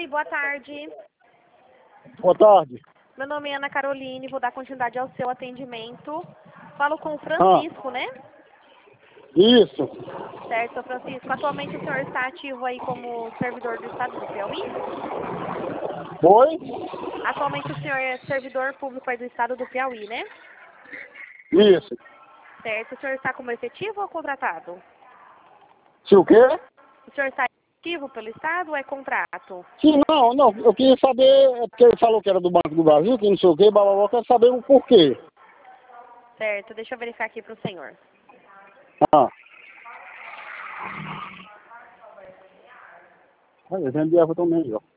Oi, boa tarde. Boa tarde. Meu nome é Ana Caroline, vou dar continuidade ao seu atendimento. Falo com o Francisco, né? Isso. Certo, seu Francisco. Atualmente o senhor está ativo aí como servidor do estado do Piauí? Oi? Atualmente o senhor é servidor público aí do estado do Piauí, né? Isso. Certo. O senhor está como efetivo ou contratado? Se o quê? O senhor está ativo pelo estado ou é contrato? Sim, não. Eu queria saber, porque ele falou que era do Banco do Brasil, que não sei o quê, blá, blá, blá, eu quero saber o porquê. Certo, deixa eu verificar aqui para o senhor. Ah. Olha, eu vendi a também, ó.